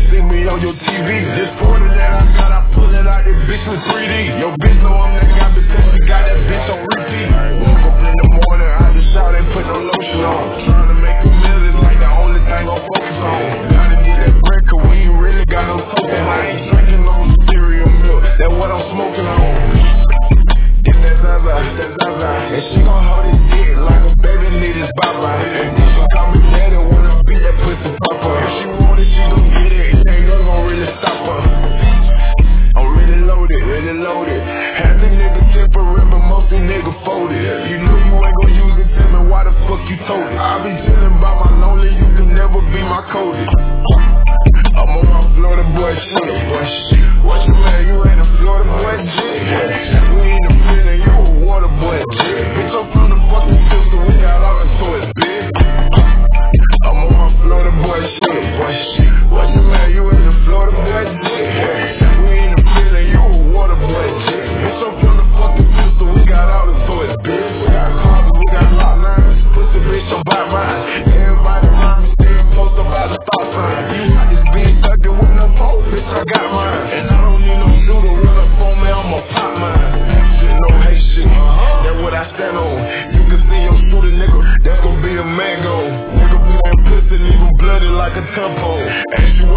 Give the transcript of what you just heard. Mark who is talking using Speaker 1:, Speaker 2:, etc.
Speaker 1: see me on your TV. This 40 that I got, I pull it out, this bitch with 3D. Yo, bitch know I'm that guy because she got that bitch on repeat. Woke up in the morning, I just shout, ain't put no lotion on. Trying to make a meal, it's like the only thing I'm focused on. Gotta get that bread, cause we ain't really got no token. I ain't drinking no cereal milk, that's what I'm smoking on. Get that Zaza, and she gon' hold his dick like a baby need his baba. And then she call me daddy, wanna beat that pussy papa. If she want it, she gon' get it, it ain't gon' really stop her. I'm really loaded. Half the niggas temporary, but most these niggas folded. You knew you ain't gon' use it, tell me why the fuck you told it. I be chillin' by my lonely, you can never be my codie. I'm on my Florida boy shit. What you man, you ain't a Florida boy shit. We ain't a feeling, you a water boy shit. Bitch, I'm from the fucking pistol, we got all the toys, bitch. I'm on my Florida boy shit. What you man, you ain't a Florida boy shit. We ain't a feeling, you a water boy shit. Bitch, I'm from the fucking pistol, we got all the toys, bitch. We got cars, we got lot lines. Pussy bitch, I'm by mine. Everybody around me staying close up by the stop sign. I just been thugging with no pole, bitch, I got mine. And I don't need no shooter, run up on me, I'ma pop mine. Shit, no hate shit, that's what I stand on. You can see your shooter, nigga, that's gon' be a mango. Nigga be that pussy, leave him bloody like a tempo. Ask you